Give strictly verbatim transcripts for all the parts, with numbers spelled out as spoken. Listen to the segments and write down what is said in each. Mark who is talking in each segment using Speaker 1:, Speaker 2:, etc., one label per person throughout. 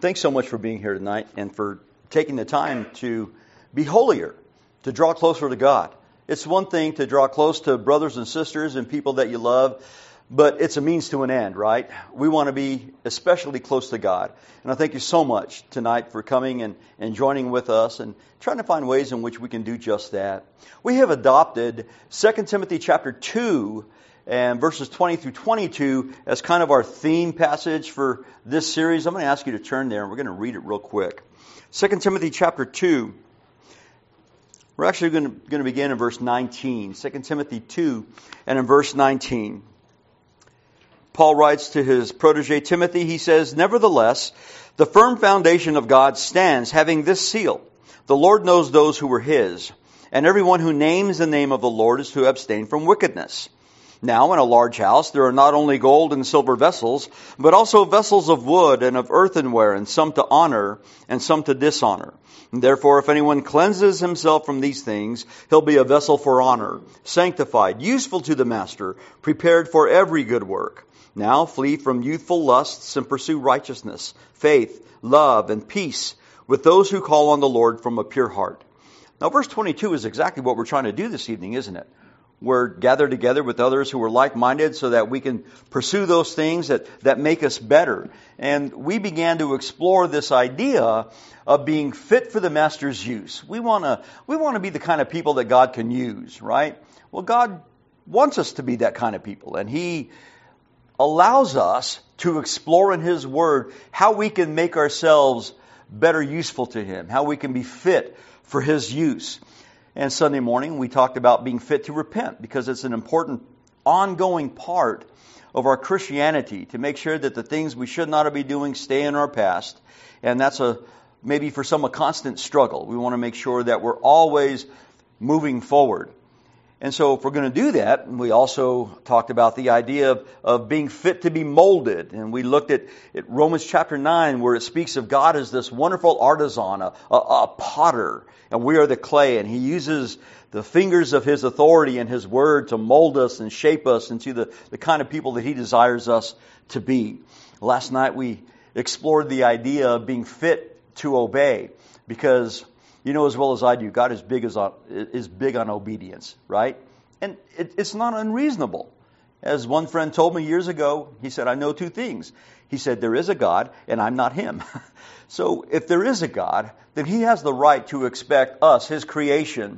Speaker 1: thanks so much for being here tonight and for taking the time to be holier, to draw closer to God. It's one thing to draw close to brothers and sisters and people that you love, but it's a means to an end, right? We want to be especially close to God. And I thank you so much tonight for coming and, and joining with us and trying to find ways in which we can do just that. We have adopted Second Timothy chapter two and verses twenty through twenty-two as kind of our theme passage for this series. I'm going to ask you to turn there and we're going to read it real quick. Second Timothy chapter two. We're actually going to, going to begin in verse nineteen. Second Timothy two and in verse nineteen. Paul writes to his protege Timothy, he says, "Nevertheless, the firm foundation of God stands, having this seal. The Lord knows those who are His, and everyone who names the name of the Lord is to abstain from wickedness. Now in a large house there are not only gold and silver vessels, but also vessels of wood and of earthenware, and some to honor and some to dishonor. And therefore if anyone cleanses himself from these things, he'll be a vessel for honor, sanctified, useful to the master, prepared for every good work. Now flee from youthful lusts and pursue righteousness, faith, love, and peace with those who call on the Lord from a pure heart." Now verse twenty-two is exactly what we're trying to do this evening, isn't it? We're gathered together with others who are like-minded so that we can pursue those things that, that make us better. And we began to explore this idea of being fit for the Master's use. We want to we want to be the kind of people that God can use, right? Well, God wants us to be that kind of people. And He allows us to explore in His Word how we can make ourselves better useful to Him, how we can be fit for His use. And Sunday morning, we talked about being fit to repent because it's an important ongoing part of our Christianity to make sure that the things we should not be doing stay in our past. And that's a maybe for some a constant struggle. We want to make sure that we're always moving forward. And so if we're going to do that, we also talked about the idea of, of being fit to be molded. And we looked at, at Romans chapter nine where it speaks of God as this wonderful artisan, a, a, a potter. And we are the clay. And He uses the fingers of His authority and His word to mold us and shape us into the, the kind of people that He desires us to be. Last night we explored the idea of being fit to obey because you know as well as I do, God is big as is big on obedience, right? And it, it's not unreasonable. As one friend told me years ago, he said, "I know two things." He said, "There is a God, and I'm not Him." So if there is a God, then He has the right to expect us, His creation,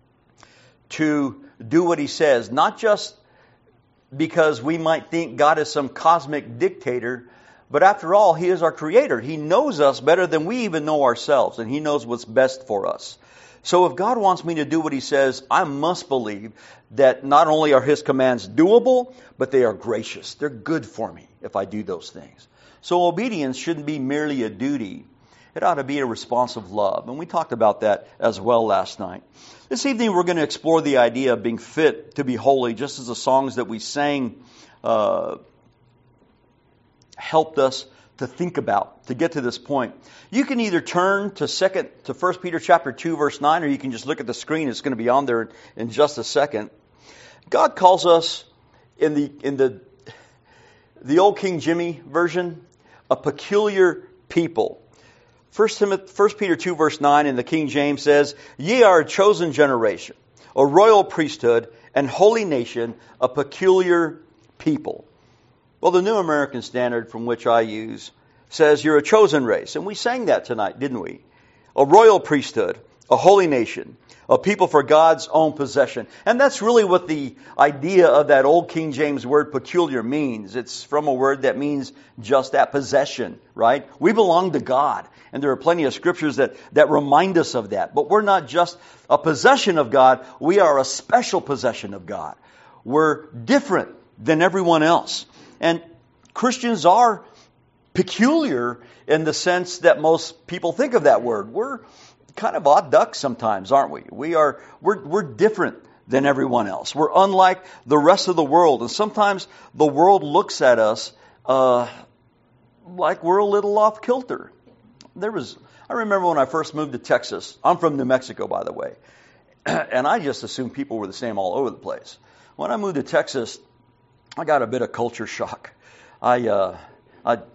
Speaker 1: to do what He says, not just because we might think God is some cosmic dictator, but after all, He is our Creator. He knows us better than we even know ourselves, and He knows what's best for us. So if God wants me to do what He says, I must believe that not only are His commands doable, but they are gracious. They're good for me if I do those things. So obedience shouldn't be merely a duty. It ought to be a response of love. And we talked about that as well last night. This evening we're going to explore the idea of being fit to be holy, just as the songs that we sang uh helped us to think about to get to this point. You can either turn to second to First Peter chapter two verse nine, or you can just look at the screen. It's going to be on there in just a second. God calls us in the in the the old King Jimmy version a peculiar people. First Peter two verse nine in the King James says, "Ye are a chosen generation, a royal priesthood, and holy nation, a peculiar people." Well, the New American Standard, from which I use, says you're a chosen race. And we sang that tonight, didn't we? A royal priesthood, a holy nation, a people for God's own possession. And that's really what the idea of that old King James word peculiar means. It's from a word that means just that, possession, right? We belong to God. And there are plenty of scriptures that, that remind us of that. But we're not just a possession of God. We are a special possession of God. We're different than everyone else. And Christians are peculiar in the sense that most people think of that word. We're kind of odd ducks sometimes, aren't we? We are, we're, we're different than everyone else. We're unlike the rest of the world. And sometimes the world looks at us uh, like we're a little off kilter. There was, I remember when I first moved to Texas. I'm from New Mexico, by the way. And I just assumed people were the same all over the place. When I moved to Texas, I got a bit of culture shock. I, uh, I,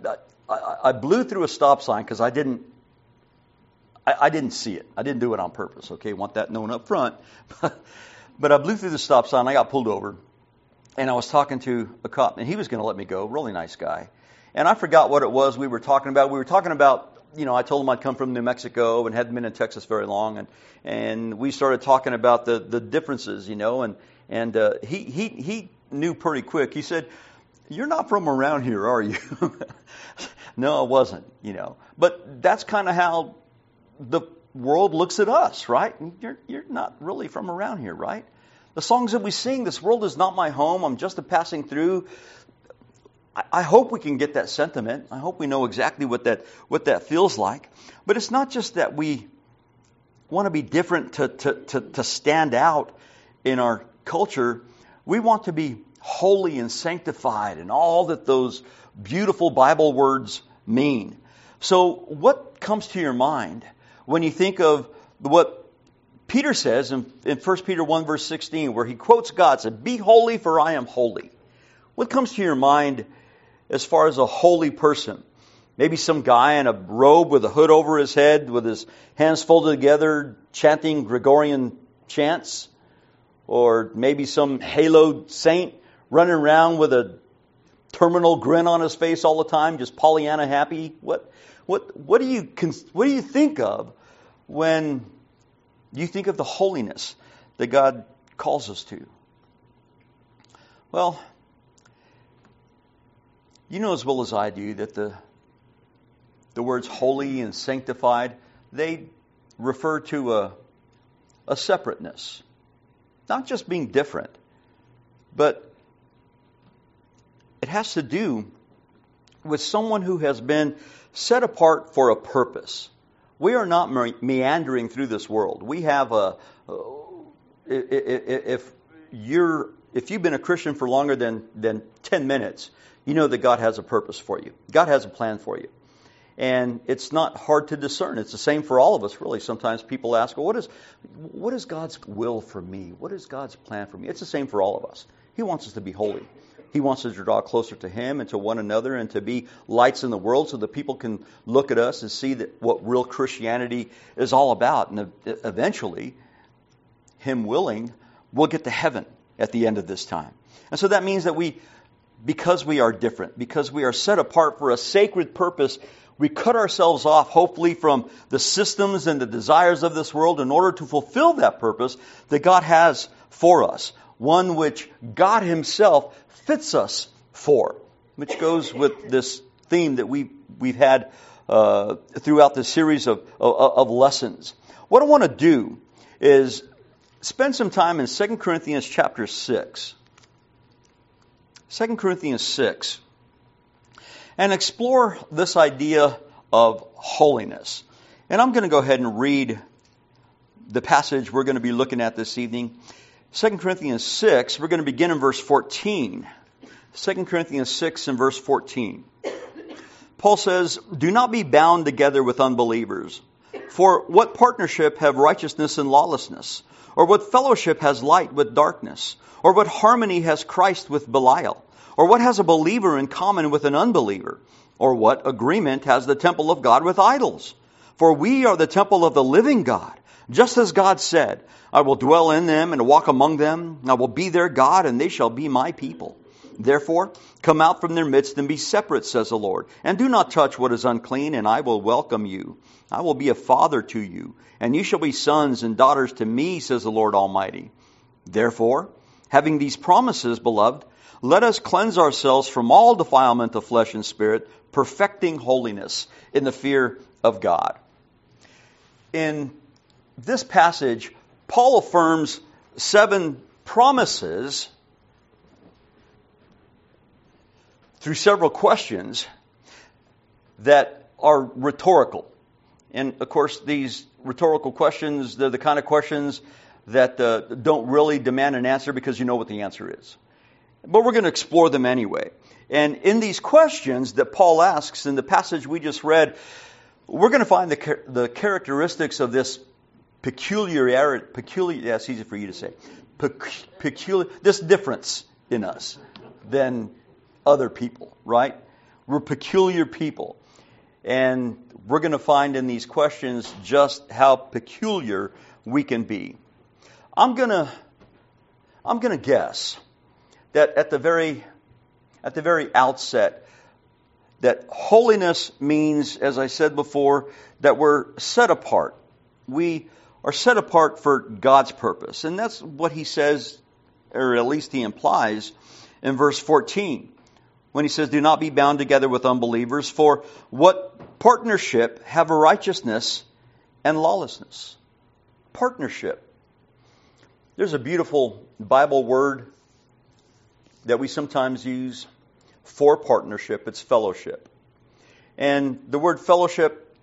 Speaker 1: I, I blew through a stop sign because I didn't, I, I didn't see it. I didn't do it on purpose. Okay, want that known up front. But I blew through the stop sign. I got pulled over, and I was talking to a cop, and he was going to let me go. Really nice guy. And I forgot what it was we were talking about. We were talking about, you know, I told him I'd come from New Mexico and hadn't been in Texas very long, and and we started talking about the the differences, you know, and and uh, he he he knew pretty quick. He said, "You're not from around here, are you?" No, I wasn't, you know. But that's kind of how the world looks at us, right? You're you're not really from around here, right? The songs that we sing, "This world is not my home, I'm just a passing through." I, I hope we can get that sentiment. I hope we know exactly what that what that feels like. But it's not just that we want to be different to to to, to stand out in our culture. We want to be holy and sanctified and all that those beautiful Bible words mean. So what comes to your mind when you think of what Peter says in, in First Peter one verse sixteen, where he quotes God, said, "Be holy, for I am holy"? What comes to your mind as far as a holy person? Maybe some guy in a robe with a hood over his head, with his hands folded together, chanting Gregorian chants? Or maybe some haloed saint running around with a terminal grin on his face all the time, just Pollyanna happy? What what what do you what do you think of when you think of the holiness that God calls us to? Well, you know as well as I do that the the words holy and sanctified, they refer to a a separateness. Not just being different, but it has to do with someone who has been set apart for a purpose. We are not meandering through this world. We have a, if you're, if you've been a Christian for longer than, than ten minutes, you know that God has a purpose for you. God has a plan for you. And it's not hard to discern. It's the same for all of us, really. Sometimes people ask, well, what is, what is God's will for me? What is God's plan for me? It's the same for all of us. He wants us to be holy. He wants us to draw closer to Him and to one another and to be lights in the world so that people can look at us and see that what real Christianity is all about. And eventually, Him willing, we'll get to heaven at the end of this time. And so that means that we, because we are different, because we are set apart for a sacred purpose, we cut ourselves off, hopefully, from the systems and the desires of this world in order to fulfill that purpose that God has for us. One which God Himself fits us for, which goes with this theme that we, we've had uh, throughout this series of, of, of lessons. What I want to do is spend some time in Second Corinthians chapter six. Second Corinthians six. And explore this idea of holiness. And I'm going to go ahead and read the passage we're going to be looking at this evening. Second Corinthians six, we're going to begin in verse fourteen. Second Corinthians six and verse fourteen. Paul says, "Do not be bound together with unbelievers. For what partnership have righteousness and lawlessness? Or what fellowship has light with darkness? Or what harmony has Christ with Belial? Or what has a believer in common with an unbeliever? Or what agreement has the temple of God with idols? For we are the temple of the living God. Just as God said, I will dwell in them and walk among them. I will be their God, and they shall be my people. Therefore, come out from their midst and be separate, says the Lord. And do not touch what is unclean, and I will welcome you. I will be a father to you, and you shall be sons and daughters to me, says the Lord Almighty. Therefore, having these promises, beloved, let us cleanse ourselves from all defilement of flesh and spirit, perfecting holiness in the fear of God." In this passage, Paul affirms seven promises through several questions that are rhetorical. And of course, these rhetorical questions, they're the kind of questions that uh, don't really demand an answer because you know what the answer is. But we're going to explore them anyway. And in these questions that Paul asks in the passage we just read, we're going to find the the characteristics of this peculiar, peculiar, yeah, it's easy for you to say, Pec, peculiar, this difference in us than other people, right? We're peculiar people. And we're going to find in these questions just how peculiar we can be. I'm going to I'm going to guess that at the very at the very outset that holiness means, as I said before, that we're set apart. We are set apart for God's purpose. And that's what he says, or at least he implies, in verse fourteen. When he says, do not be bound together with unbelievers, for what partnership have a righteousness and lawlessness? Partnership. There's a beautiful Bible word that we sometimes use for partnership. It's fellowship. And the word fellowship,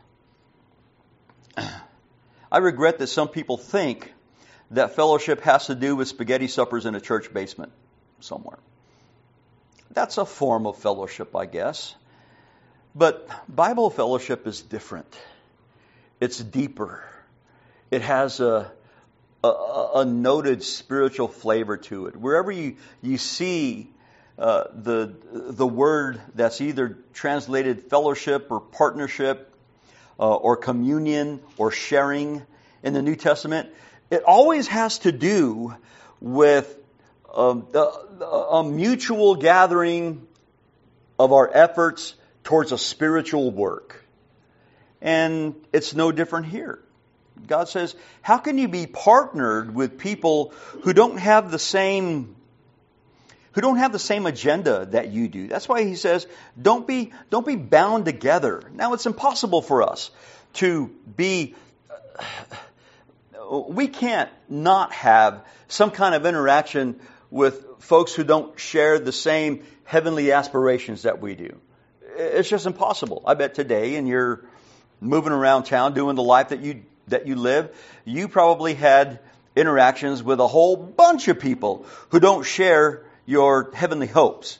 Speaker 1: I regret that some people think that fellowship has to do with spaghetti suppers in a church basement somewhere. That's a form of fellowship, I guess. But Bible fellowship is different. It's deeper. It has a, a, a noted spiritual flavor to it. Wherever you, you see uh, the, the word that's either translated fellowship or partnership uh, or communion or sharing in the New Testament, it always has to do with Um, a, a mutual gathering of our efforts towards a spiritual work. And it's no different here. God says, how can you be partnered with people who don't have the same who don't have the same agenda that you do? That's why he says, don't be don't be bound together. Now, it's impossible for us to be we can't not have some kind of interaction with folks who don't share the same heavenly aspirations that we do. It's just impossible. I bet today, and you're moving around town doing the life that you that you live, you probably had interactions with a whole bunch of people who don't share your heavenly hopes.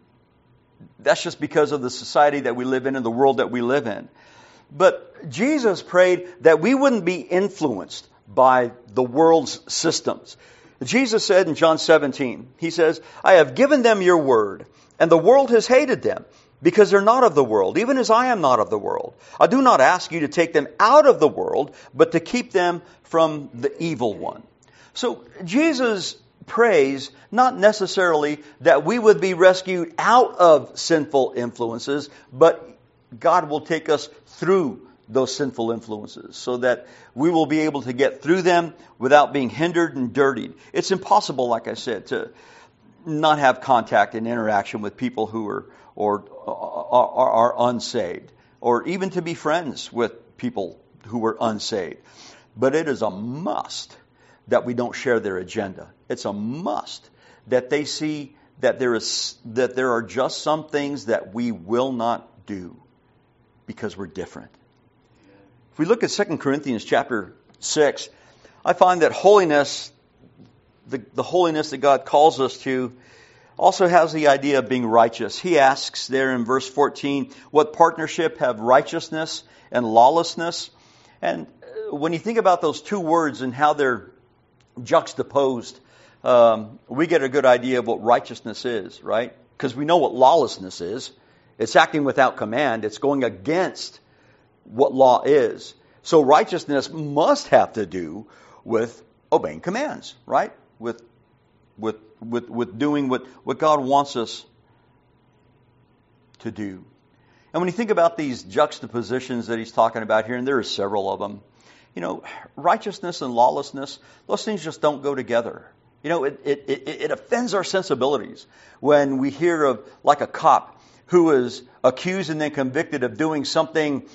Speaker 1: That's just because of the society that we live in and the world that we live in. But Jesus prayed that we wouldn't be influenced by the world's systems. Jesus said in John seventeen, he says, I have given them your word, and the world has hated them, because they're not of the world, even as I am not of the world. I do not ask you to take them out of the world, but to keep them from the evil one. So Jesus prays not necessarily that we would be rescued out of sinful influences, but God will take us through those sinful influences so that we will be able to get through them without being hindered and dirtied. It's impossible, like I said, to not have contact and interaction with people who are or are, are unsaved, or even to be friends with people who are unsaved. But it is a must that we don't share their agenda. It's a must that they see that there is that there are just some things that we will not do because we're different. If we look at Second Corinthians chapter six, I find that holiness, the, the holiness that God calls us to, also has the idea of being righteous. He asks there in verse fourteen, what partnership have righteousness and lawlessness? And when you think about those two words and how they're juxtaposed, um, we get a good idea of what righteousness is, right? Because we know what lawlessness is. It's acting without command. It's going against what law is. So righteousness must have to do with obeying commands, right? With with with with doing what, what God wants us to do. And when you think about these juxtapositions that he's talking about here, and there are several of them, you know, righteousness and lawlessness, those things just don't go together. You know, it it, it, it offends our sensibilities when we hear of, like, a cop who is accused and then convicted of doing something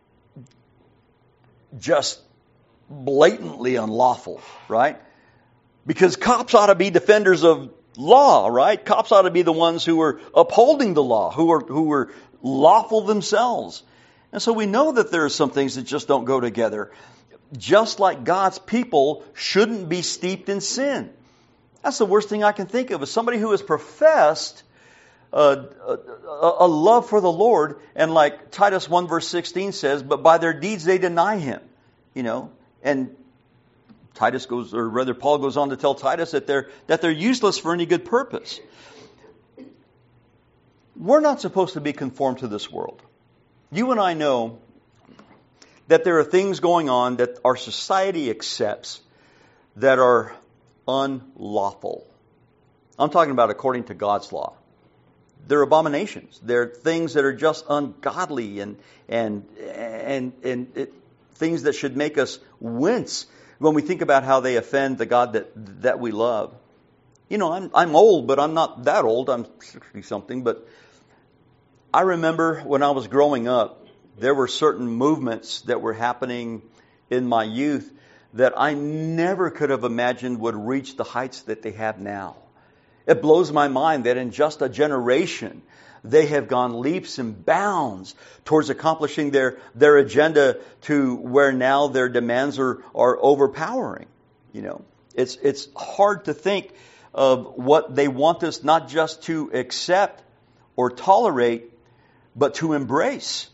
Speaker 1: just blatantly unlawful, right? Because cops ought to be defenders of law, right? Cops ought to be the ones who are upholding the law, who are who are lawful themselves. And so we know that there are some things that just don't go together. Just like God's people shouldn't be steeped in sin. That's the worst thing I can think of, is somebody who has professed Uh, a, a love for the Lord, and like Titus one verse sixteen says, but by their deeds they deny Him. You know, and Titus goes, or rather Paul goes on to tell Titus that they're that they're useless for any good purpose. we're not supposed to be conformed to this world. You and I know that there are things going on that our society accepts that are unlawful. I'm talking about according to God's law. They're abominations. They're things that are just ungodly and and and and it, things that should make us wince when we think about how they offend the God that that we love. You know, I'm I'm old, but I'm not that old. I'm sixty something, but I remember when I was growing up, there were certain movements that were happening in my youth that I never could have imagined would reach the heights that they have now. It blows my mind that in just a generation, they have gone leaps and bounds towards accomplishing their, their agenda to where now their demands are, are overpowering. You know, it's, it's hard to think of what they want us not just to accept or tolerate, but to embrace.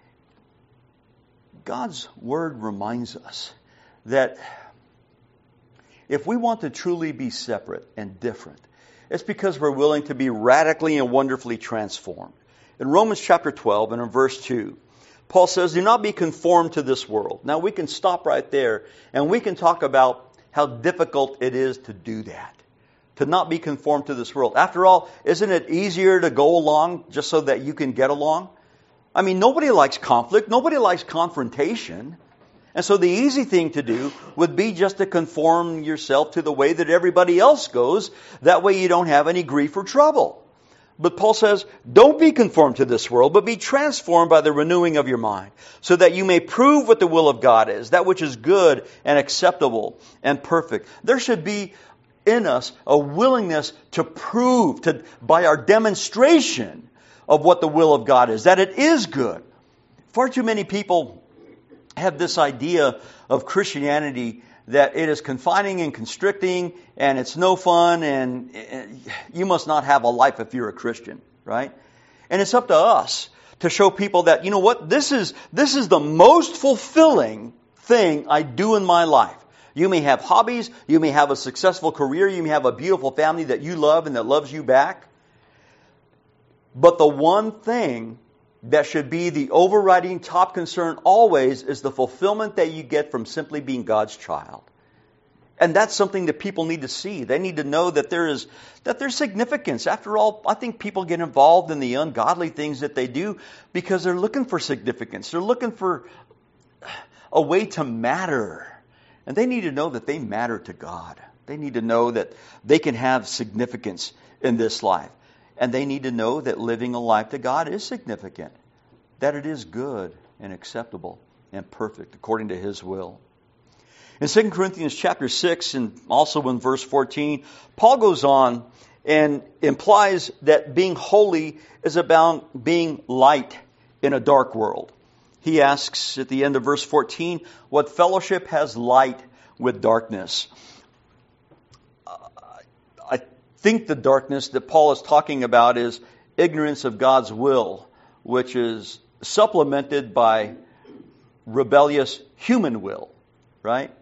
Speaker 1: God's Word reminds us that if we want to truly be separate and different, it's because we're willing to be radically and wonderfully transformed. In Romans chapter twelve and in verse two, Paul says, do not be conformed to this world. Now we can stop right there and we can talk about how difficult it is to do that. To not be conformed to this world. After all, isn't it easier to go along just so that you can get along? I mean, nobody likes conflict. Nobody likes confrontation. And so the easy thing to do would be just to conform yourself to the way that everybody else goes. That way you don't have any grief or trouble. But Paul says, don't be conformed to this world, but be transformed by the renewing of your mind, so that you may prove what the will of God is, that which is good and acceptable and perfect. There should be in us a willingness to prove to by our demonstration of what the will of God is, that it is good. Far too many people have this idea of Christianity that it is confining and constricting and it's no fun and you must not have a life if you're a Christian, right? And it's up to us to show people that, you know what, this is this is the most fulfilling thing I do in my life. You may have hobbies, you may have a successful career, you may have a beautiful family that you love and that loves you back. But the one thing that should be the overriding top concern always is the fulfillment that you get from simply being God's child. And that's something that people need to see. They need to know that there is that there's significance. After all, I think people get involved in the ungodly things that they do because they're looking for significance. They're looking for a way to matter. And they need to know that they matter to God. They need to know that they can have significance in this life. And they need to know that living a life to God is significant. That it is good and acceptable and perfect according to His will. In Second Corinthians chapter six and also in verse fourteen, Paul goes on and implies that being holy is about being light in a dark world. He asks at the end of verse fourteen, what fellowship has light with darkness? I think the darkness that Paul is talking about is ignorance of God's will, which is supplemented by rebellious human will, right?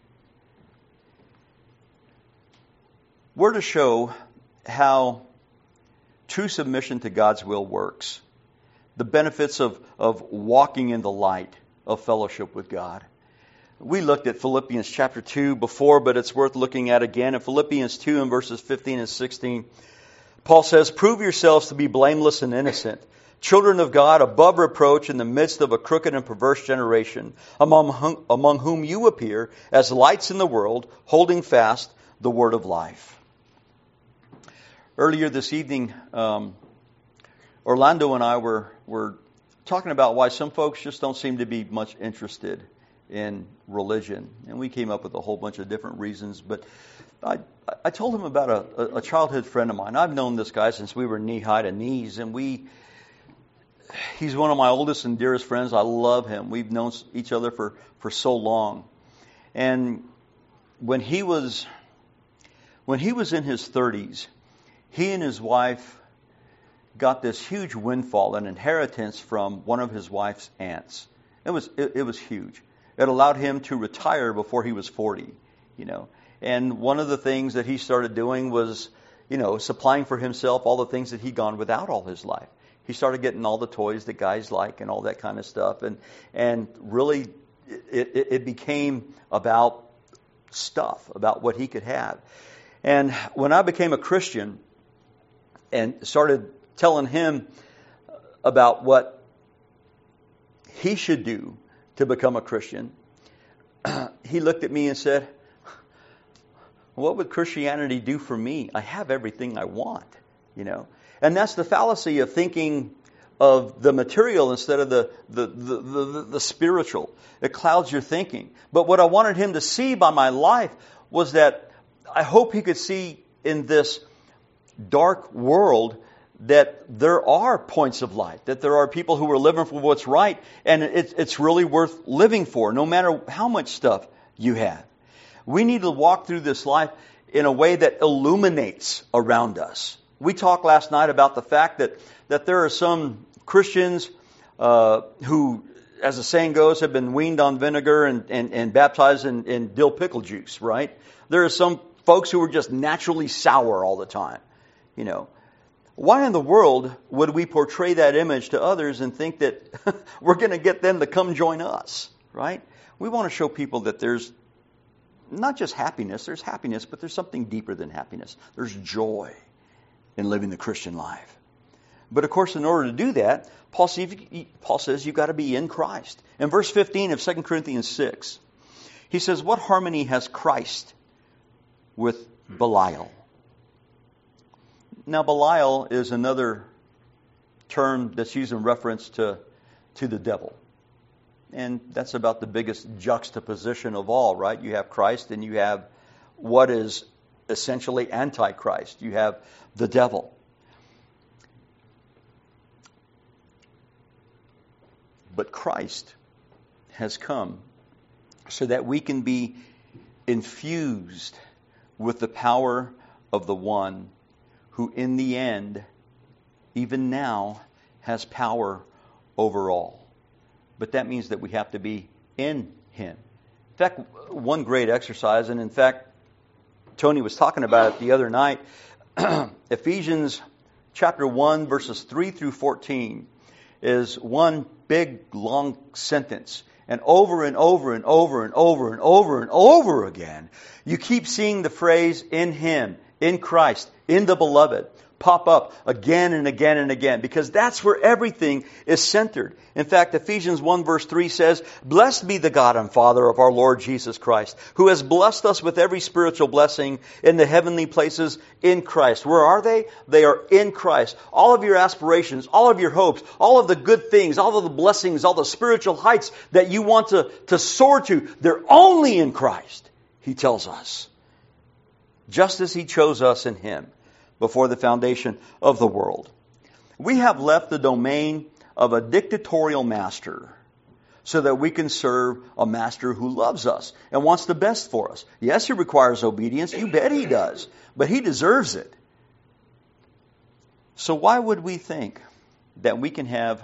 Speaker 1: We're to show how true submission to God's will works. The benefits of, of walking in the light of fellowship with God. We looked at Philippians chapter two before, but it's worth looking at again. In Philippians two and verses fifteen and sixteen, Paul says, prove yourselves to be blameless and innocent, children of God above reproach in the midst of a crooked and perverse generation, among whom, among whom you appear as lights in the world, holding fast the word of life. Earlier this evening, um, Orlando and I were, were talking about why some folks just don't seem to be much interested in religion. And we came up with a whole bunch of different reasons. But I, I told him about a, a childhood friend of mine. I've known this guy since we were knee-high to knees. And we, he's one of my oldest and dearest friends. I love him. We've known each other for, for so long. And when he was, when he was in his thirties, he and his wife got this huge windfall, an inheritance from one of his wife's aunts. It was it, it was huge. It allowed him to retire before he was forty, you know. And one of the things that he started doing was you know, supplying for himself all the things that he'd gone without all his life. He started getting all the toys that guys like and all that kind of stuff. And and really, it, it, it became about stuff, about what he could have. And when I became a Christian and started telling him about what he should do to become a Christian, he looked at me and said, what would Christianity do for me? I have everything I want, you know. And that's the fallacy of thinking of the material instead of the, the, the, the, the spiritual. It clouds your thinking. But what I wanted him to see by my life was that I hope he could see in this dark world that there are points of light, that there are people who are living for what's right, and it, it's really worth living for, no matter how much stuff you have. We need to walk through this life in a way that illuminates around us. We talked last night about the fact that, that there are some Christians uh, who, as the saying goes, have been weaned on vinegar and, and, and baptized in, in dill pickle juice, right? There are some folks who are just naturally sour all the time, you know. Why in the world would we portray that image to others and think that we're going to get them to come join us, right? We want to show people that there's not just happiness, there's happiness, but there's something deeper than happiness. There's joy in living the Christian life. But of course, in order to do that, Paul says you've got to be in Christ. In verse fifteen of Second Corinthians six, he says, what harmony has Christ with Belial? Now, Belial is another term that's used in reference to, to the devil. And that's about the biggest juxtaposition of all, right? You have Christ and you have what is essentially Antichrist. You have the devil. But Christ has come so that we can be infused with the power of the one who in the end, even now, has power over all. But that means that we have to be in Him. In fact, one great exercise, and in fact, Tony was talking about it the other night, Ephesians chapter one, verses three through fourteen, is one big, long sentence. And over and over and over and over and over and over again, you keep seeing the phrase, in Him, in Christ, in the Beloved, pop up again and again and again, because that's where everything is centered. In fact, Ephesians one verse three says, blessed be the God and Father of our Lord Jesus Christ, who has blessed us with every spiritual blessing in the heavenly places in Christ. Where are they? They are in Christ. All of your aspirations, all of your hopes, all of the good things, all of the blessings, all the spiritual heights that you want to, to soar to, they're only in Christ, he tells us. Just as He chose us in Him before the foundation of the world. We have left the domain of a dictatorial master so that we can serve a master who loves us and wants the best for us. Yes, He requires obedience. You bet He does. But He deserves it. So why would we think that we can have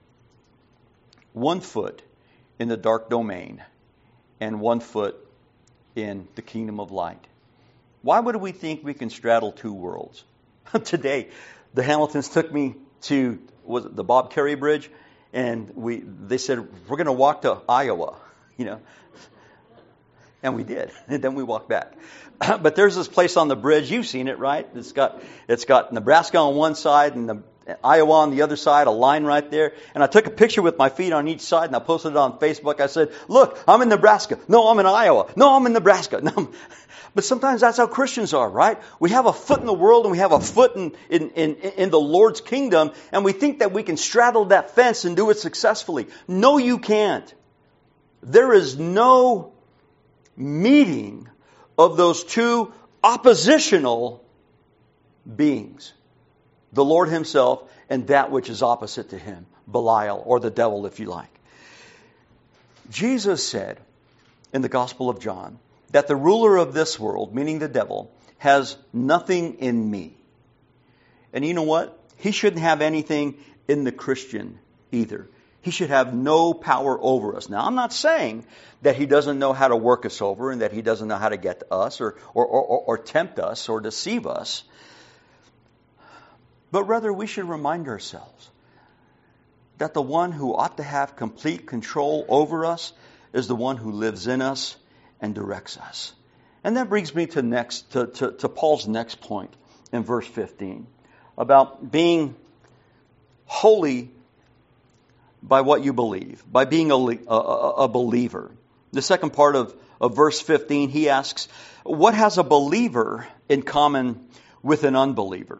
Speaker 1: one foot in the dark domain and one foot in the kingdom of light? Why would we think we can straddle two worlds? Today, the Hamiltons took me to was it the Bob Carey Bridge, and we they said, we're going to walk to Iowa, you know. And we did. And then we walked back. But there's this place on the bridge. You've seen it, right? It's got it's got Nebraska on one side and the Iowa on the other side, a line right there. And I took a picture with my feet on each side and I posted it on Facebook. I said, look, I'm in Nebraska. No, I'm in Iowa. No, I'm in Nebraska. No, I'm... But sometimes that's how Christians are, right? We have a foot in the world and we have a foot in, in, in, in the Lord's kingdom, and we think that we can straddle that fence and do it successfully. No, you can't. There is no meeting of those two oppositional beings. The Lord Himself and that which is opposite to Him, Belial, or the devil if you like. Jesus said in the Gospel of John that the ruler of this world, meaning the devil, has nothing in me. And you know what? He shouldn't have anything in the Christian either. He should have no power over us. Now, I'm not saying that he doesn't know how to work us over and that he doesn't know how to get to us or, or, or, or tempt us or deceive us. but rather we should remind ourselves that the one who ought to have complete control over us is the one who lives in us and directs us. And that brings me to next to, to, to Paul's next point in verse fifteen about being holy by what you believe, by being a, a, a believer. The second part of, of verse fifteen, he asks, what has a believer in common with an unbeliever?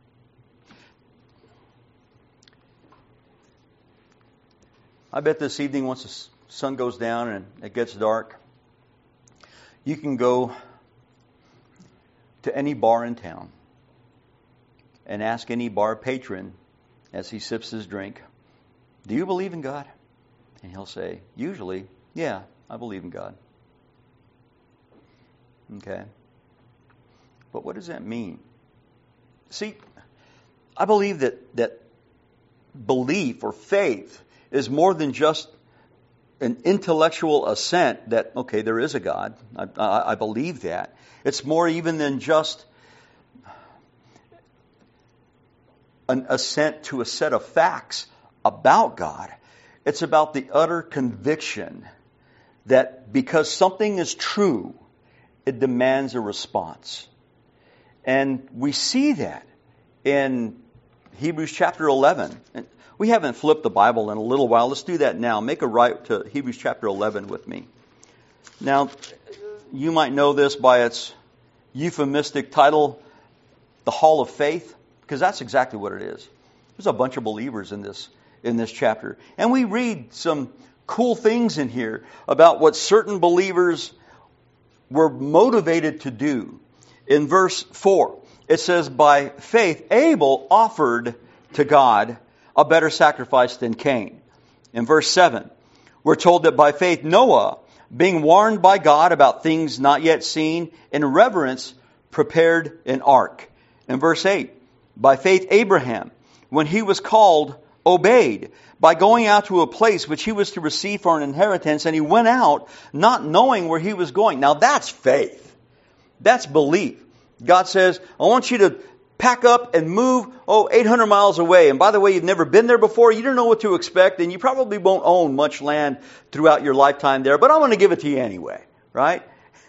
Speaker 1: I bet this evening, once the sun goes down and it gets dark, you can go to any bar in town and ask any bar patron as he sips his drink, do you believe in God? And he'll say, usually, yeah, I believe in God. Okay. But what does that mean? See, I believe that, that belief or faith is more than just an intellectual assent that, okay, there is a God. I, I, I believe that. It's more even than just an assent to a set of facts about God. It's about the utter conviction that because something is true, it demands a response. And we see that in Hebrews chapter eleven. And we haven't flipped the Bible in a little while. Let's do that now. Make a right to Hebrews chapter eleven with me. Now, you might know this by its euphemistic title, the Hall of Faith, because that's exactly what it is. There's a bunch of believers in this in this chapter. And we read some cool things in here about what certain believers were motivated to do. In verse four, it says, by faith, Abel offered to God a better sacrifice than Cain. In verse seven, we're told that by faith, Noah, being warned by God about things not yet seen, in reverence prepared an ark. In verse eight, by faith, Abraham, when he was called, obeyed by going out to a place which he was to receive for an inheritance, and he went out not knowing where he was going. Now that's faith. That's belief. God says, I want you to pack up and move, oh, eight hundred miles away. And by the way, you've never been there before. You don't know what to expect, and you probably won't own much land throughout your lifetime there, but I'm going to give it to you anyway, right?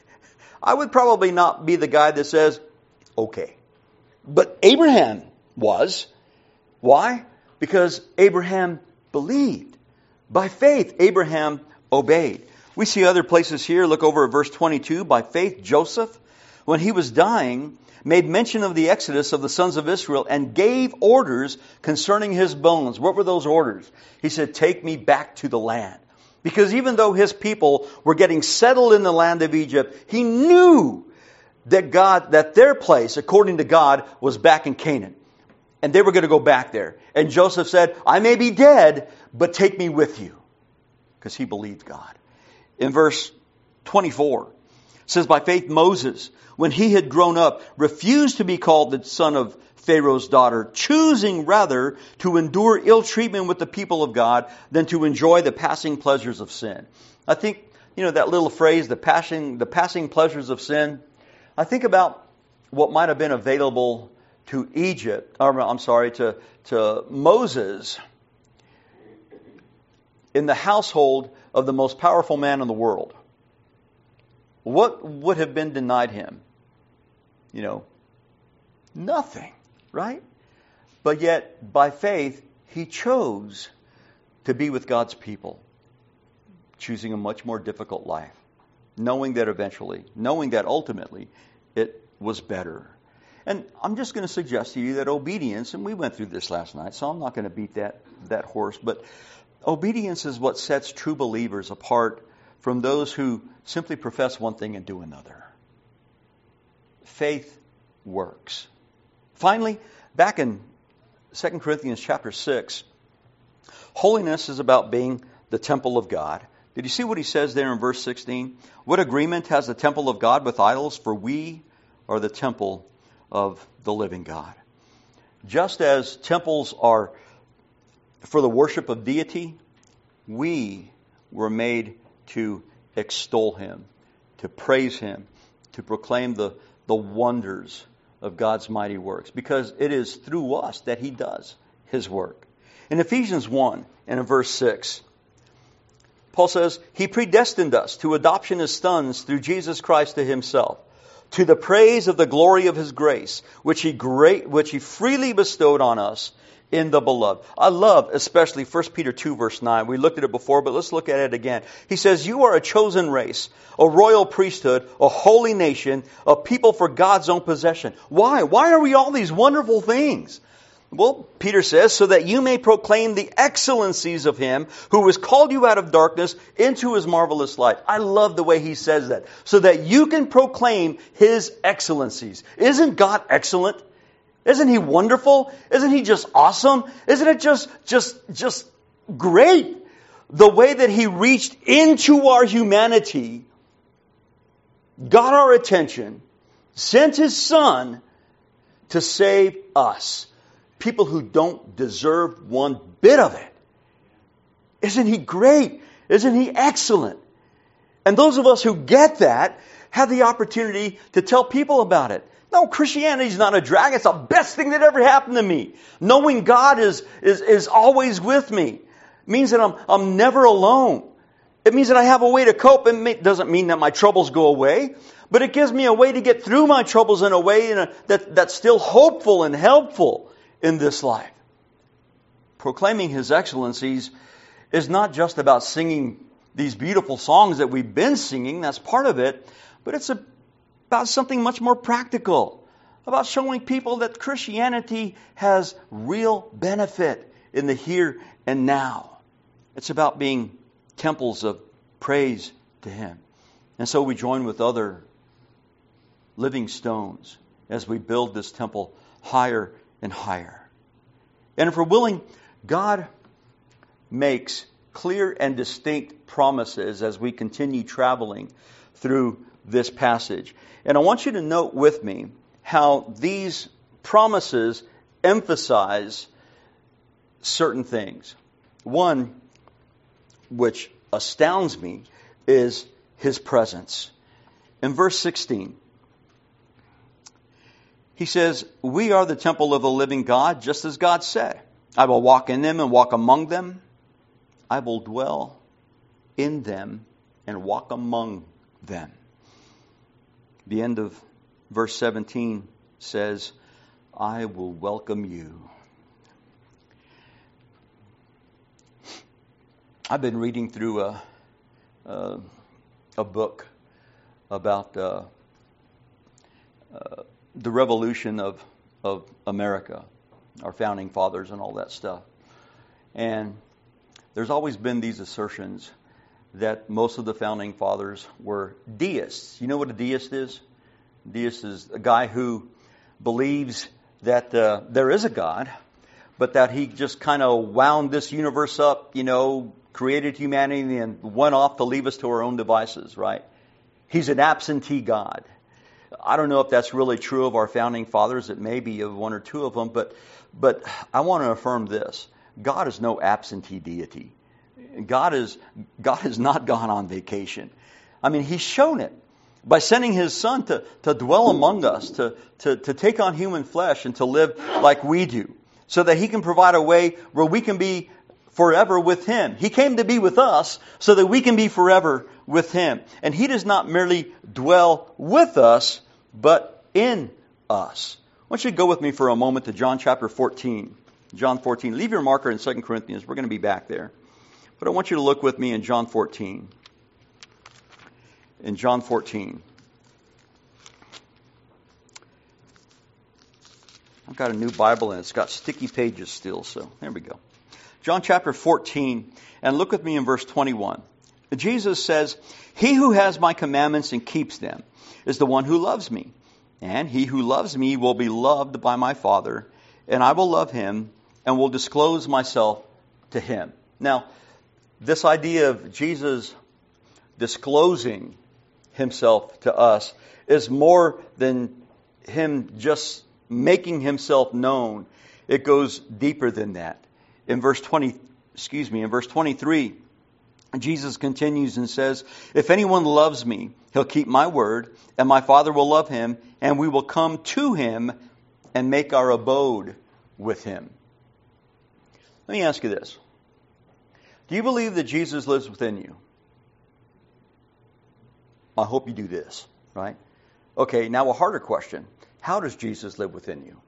Speaker 1: I would probably not be the guy that says, okay. But Abraham was. Why? Because Abraham believed. By faith, Abraham obeyed. We see other places here. Look over at verse twenty-two. By faith, Joseph, when he was dying, made mention of the exodus of the sons of Israel and gave orders concerning his bones. What were those orders? He said, take me back to the land. Because even though his people were getting settled in the land of Egypt, he knew that God, that their place, according to God, was back in Canaan. And they were going to go back there. And Joseph said, I may be dead, but take me with you. Because he believed God. In verse twenty-four, it says, by faith Moses, when he had grown up, refused to be called the son of Pharaoh's daughter, choosing rather to endure ill treatment with the people of God than to enjoy the passing pleasures of sin. I think, you know, that little phrase, the passing, the passing pleasures of sin. I think about what might have been available to Egypt, or I'm sorry, to, to Moses in the household of the most powerful man in the world. What would have been denied him? You know, nothing, right? But yet, by faith, he chose to be with God's people, choosing a much more difficult life, knowing that eventually, knowing that ultimately, it was better. And I'm just going to suggest to you that obedience, and we went through this last night, so I'm not going to beat that, that horse, but obedience is what sets true believers apart from those who simply profess one thing and do another. Faith works. Finally, back in Second Corinthians chapter six, holiness is about being the temple of God. Did you see what he says there in verse sixteen? What agreement has the temple of God with idols? For we are the temple of the living God. Just as temples are for the worship of deity, we were made to extol him, to praise him, to proclaim the, the wonders of God's mighty works, because it is through us that He does His work. In Ephesians one and in verse six, Paul says, He predestined us to adoption as sons through Jesus Christ to Himself, to the praise of the glory of His grace, which He great, which He freely bestowed on us in the beloved. I love especially First Peter two verse nine. We looked at it before, but let's look at it again. He says, you are a chosen race, a royal priesthood, a holy nation, a people for God's own possession. Why? Why are we all these wonderful things? Well, Peter says, so that you may proclaim the excellencies of Him who has called you out of darkness into His marvelous light. I love the way he says that. So that you can proclaim His excellencies. Isn't God excellent? Isn't He wonderful? Isn't He just awesome? Isn't it just, just, just great? The way that He reached into our humanity, got our attention, sent His Son to save us. People who don't deserve one bit of it. Isn't He great? Isn't He excellent? And those of us who get that have the opportunity to tell people about it. No, Christianity is not a drag. It's the best thing that ever happened to me. Knowing God is, is, is always with me. It means that I'm, I'm never alone. It means that I have a way to cope. It doesn't mean that my troubles go away. But it gives me a way to get through my troubles in a way in a, that, that's still hopeful and helpful in this life. Proclaiming His excellencies is not just about singing these beautiful songs that we've been singing. That's part of it. But it's about something much more practical. About showing people that Christianity has real benefit in the here and now. It's about being temples of praise to Him. And so we join with other living stones as we build this temple higher and higher. And if we're willing, God makes clear and distinct promises as we continue traveling through this passage. And I want you to note with me how these promises emphasize certain things. One, which astounds me, is His presence. In verse sixteen, He says, we are the temple of the living God, just as God said. I will walk in them and walk among them. I will dwell in them and walk among them. The end of verse seventeen says, I will welcome you. I've been reading through a, a, a book about uh, uh, the revolution of, of America, our founding fathers and all that stuff. And there's always been these assertions that most of the founding fathers were deists. You know what a deist is? A deist is a guy who believes that uh, there is a God, but that He just kind of wound this universe up, you know, created humanity and went off to leave us to our own devices, right? He's an absentee God. I don't know if that's really true of our founding fathers. It may be of one or two of them, but but I want to affirm this. God is no absentee deity. God is God has not gone on vacation. I mean, He's shown it by sending His Son to, to dwell among us, to, to, to take on human flesh and to live like we do, so that He can provide a way where we can be forever with Him. He came to be with us so that we can be forever with Him. And He does not merely dwell with us, but in us. I want you to go with me for a moment to John chapter fourteen. John fourteen. Leave your marker in Second Corinthians. We're going to be back there. But I want you to look with me in John fourteen. In John fourteen. I've got a new Bible and it's got sticky pages still, so there we go. John chapter fourteen, and look with me in verse twenty-one. Jesus says, he who has my commandments and keeps them is the one who loves me. And he who loves me will be loved by my Father, and I will love him and will disclose myself to him. Now, this idea of Jesus disclosing Himself to us is more than Him just making Himself known. It goes deeper than that. In verse twenty, excuse me, in verse twenty-three, Jesus continues and says, if anyone loves me, he'll keep my word, and my Father will love him, and we will come to him and make our abode with him. Let me ask you this. Do you believe that Jesus lives within you? I hope you do this, right? Okay, now a harder question. How does Jesus live within you?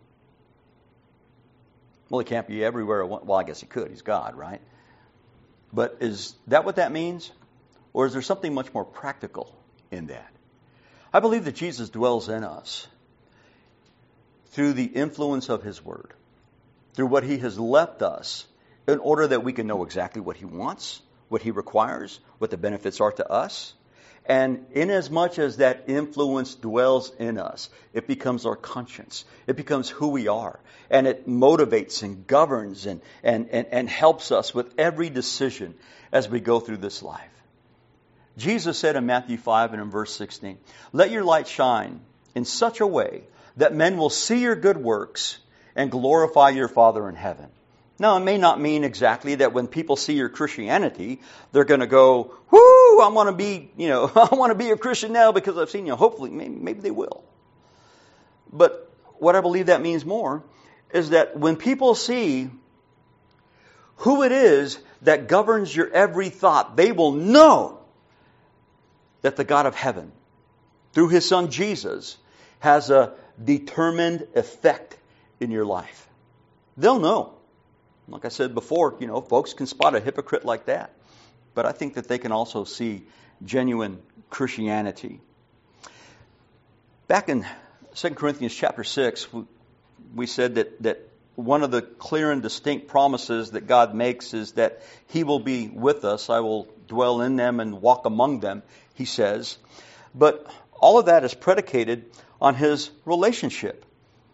Speaker 1: Well, he can't be everywhere. Well, I guess he could. He's God, right? But is that what that means? Or is there something much more practical in that? I believe that Jesus dwells in us through the influence of his word, through what he has left us, in order that we can know exactly what he wants, what he requires, what the benefits are to us. And inasmuch as that influence dwells in us, it becomes our conscience. It becomes who we are. And it motivates and governs and, and, and, and helps us with every decision as we go through this life. Jesus said in Matthew five and in verse sixteen, let your light shine in such a way that men will see your good works and glorify your Father in heaven. Now, it may not mean exactly that when people see your Christianity, they're going to go, whoo, I want to be, you know, I want to be a Christian now because I've seen you. Hopefully, maybe, maybe they will. But what I believe that means more is that when people see who it is that governs your every thought, they will know that the God of heaven, through his Son Jesus, has a determined effect in your life. They'll know. Like I said before, you know, folks can spot a hypocrite like that. But I think that they can also see genuine Christianity. Back in Second Corinthians chapter six, we said that, that one of the clear and distinct promises that God makes is that he will be with us. I will dwell in them and walk among them, he says. But all of that is predicated on his relationship.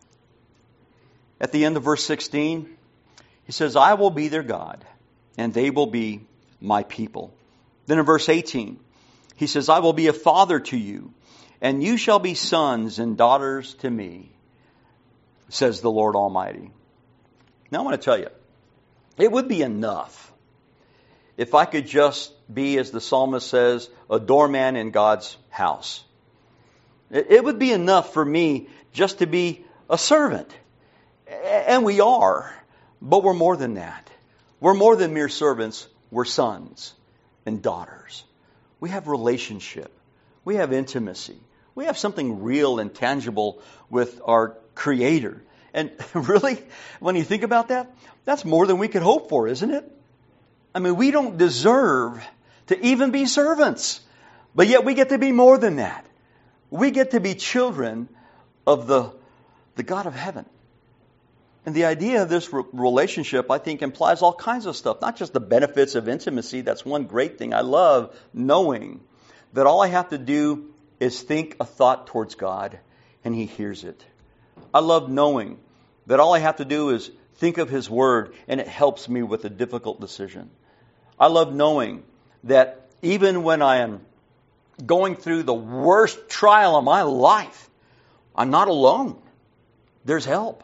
Speaker 1: At the end of verse sixteen, he says, I will be their God, and they will be my people. Then in verse eighteen, he says, I will be a father to you, and you shall be sons and daughters to me, says the Lord Almighty. Now I want to tell you, it would be enough if I could just be, as the psalmist says, a doorman in God's house. It would be enough for me just to be a servant. And we are. But we're more than that. We're more than mere servants. We're sons and daughters. We have relationship. We have intimacy. We have something real and tangible with our Creator. And really, when you think about that, that's more than we could hope for, isn't it? I mean, we don't deserve to even be servants. But yet we get to be more than that. We get to be children of the, the God of heaven. And the idea of this re- relationship, I think, implies all kinds of stuff. Not just the benefits of intimacy. That's one great thing. I love knowing that all I have to do is think a thought towards God, and he hears it. I love knowing that all I have to do is think of his word, and it helps me with a difficult decision. I love knowing that even when I am going through the worst trial of my life, I'm not alone. There's help.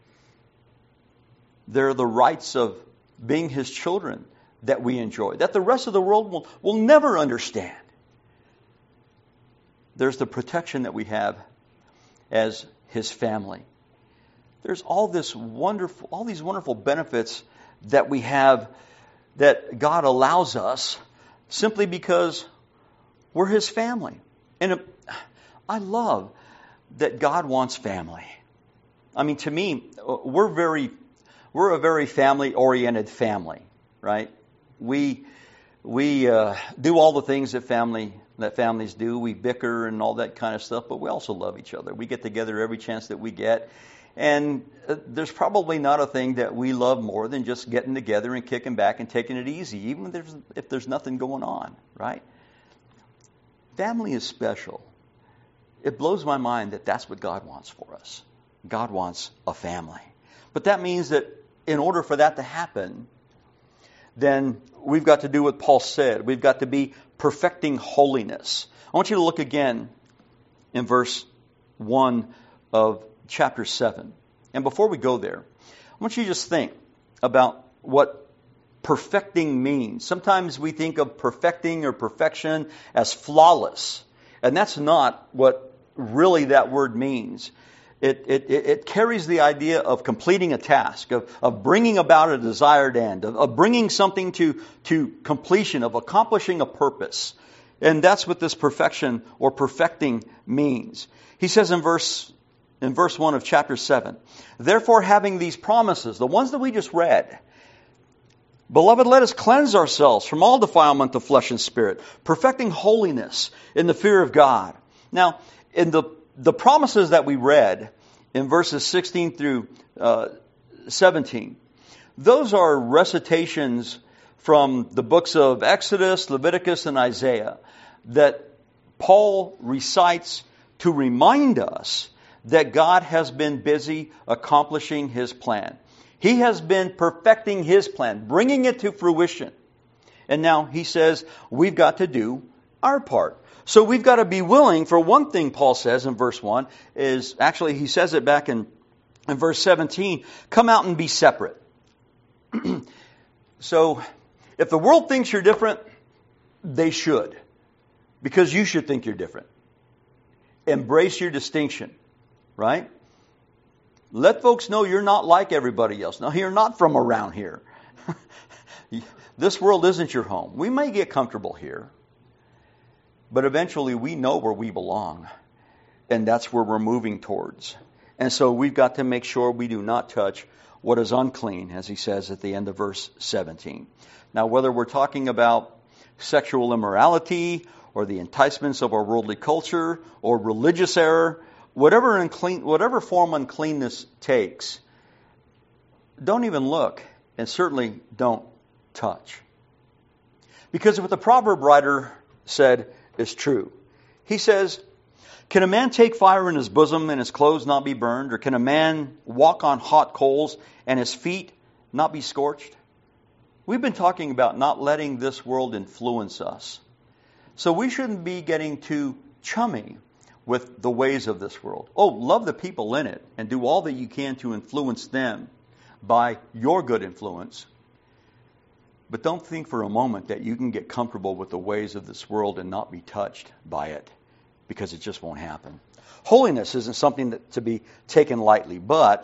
Speaker 1: There are the rights of being his children that we enjoy, that the rest of the world will, will never understand. There's the protection that we have as his family. There's all this wonderful, all these wonderful benefits that we have that God allows us simply because we're his family. And I love that God wants family. I mean, to me, we're very We're a very family-oriented family, right? We we uh, do all the things that family that families do. We bicker and all that kind of stuff, but we also love each other. We get together every chance that we get, and uh, there's probably not a thing that we love more than just getting together and kicking back and taking it easy, even if there's, if there's nothing going on, right? Family is special. It blows my mind that that's what God wants for us. God wants a family. But that means that in order for that to happen, then we've got to do what Paul said. We've got to be perfecting holiness. I want you to look again in verse one of chapter seven. And before we go there, I want you to just think about what perfecting means. Sometimes we think of perfecting or perfection as flawless. And that's not what really that word means. It, it, it carries the idea of completing a task, of, of bringing about a desired end, of, of bringing something to, to completion, of accomplishing a purpose. And that's what this perfection or perfecting means. He says in verse in verse one of chapter seven, therefore having these promises, the ones that we just read, beloved, let us cleanse ourselves from all defilement of flesh and spirit, perfecting holiness in the fear of God. Now, in the the promises that we read in verses sixteen through uh, seventeen, those are recitations from the books of Exodus, Leviticus, and Isaiah that Paul recites to remind us that God has been busy accomplishing His plan. He has been perfecting His plan, bringing it to fruition. And now he says we've got to do our part. So we've got to be willing. For one thing, Paul says in verse one, is actually he says it back in, in verse seventeen, come out and be separate. So if the world thinks you're different, they should. Because you should think you're different. Embrace your distinction, right? Let folks know you're not like everybody else. Now, you're not from around here. This world isn't your home. We may get comfortable here, but eventually we know where we belong. And that's where we're moving towards. And so we've got to make sure we do not touch what is unclean, as he says at the end of verse seventeen. Now, whether we're talking about sexual immorality or the enticements of our worldly culture or religious error, whatever unclean, whatever form uncleanness takes, don't even look, and certainly don't touch. Because what the proverb writer said is true. He says, can a man take fire in his bosom and his clothes not be burned? Or can a man walk on hot coals and his feet not be scorched? We've been talking about not letting this world influence us. So we shouldn't be getting too chummy with the ways of this world. Oh, love the people in it and do all that you can to influence them by your good influence. But don't think for a moment that you can get comfortable with the ways of this world and not be touched by it, because it just won't happen. Holiness isn't something that, to be taken lightly, but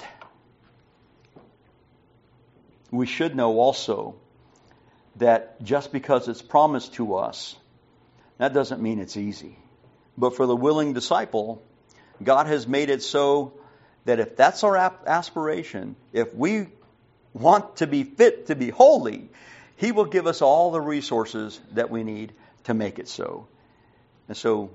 Speaker 1: we should know also that just because it's promised to us, that doesn't mean it's easy. But for the willing disciple, God has made it so that if that's our aspiration, if we want to be fit to be holy, He will give us all the resources that we need to make it so. And so,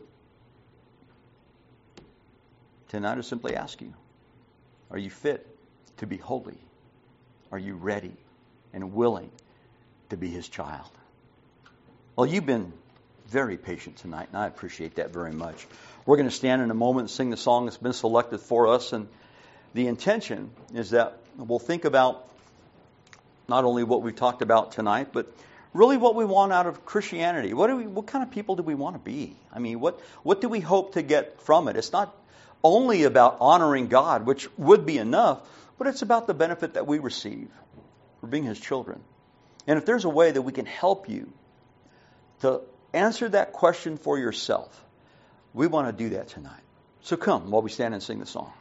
Speaker 1: tonight I simply ask you, are you fit to be holy? Are you ready and willing to be His child? Well, you've been very patient tonight, and I appreciate that very much. We're going to stand in a moment and sing the song that's been selected for us, and the intention is that we'll think about not only what we talked about tonight, but really what we want out of Christianity. What do we, what kind of people do we want to be? I mean, what what do we hope to get from it? It's not only about honoring God, which would be enough, but it's about the benefit that we receive for being His children. And if there's a way that we can help you to answer that question for yourself, we want to do that tonight. So come while we stand and sing the song.